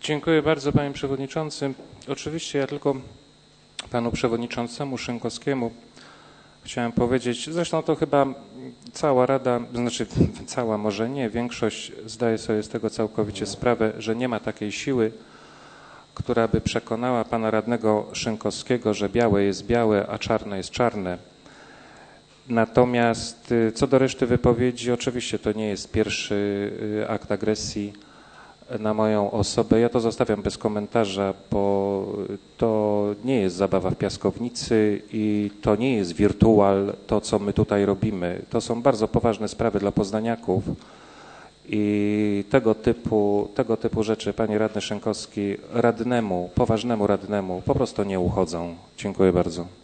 Dziękuję bardzo, panie przewodniczący. Oczywiście ja tylko panu przewodniczącemu Szynkowskiemu chciałem powiedzieć, zresztą to chyba cała Rada, znaczy cała może nie, większość zdaje sobie z tego całkowicie sprawę, że nie ma takiej siły, która by przekonała pana radnego Szynkowskiego, że białe jest białe, a czarne jest czarne. Natomiast co do reszty wypowiedzi, oczywiście to nie jest pierwszy akt agresji na moją osobę. Ja to zostawiam bez komentarza, bo to nie jest zabawa w piaskownicy i to nie jest wirtual, to co my tutaj robimy. To są bardzo poważne sprawy dla poznaniaków i tego typu rzeczy, panie radny Szynkowski, poważnemu radnemu po prostu nie uchodzą. Dziękuję bardzo.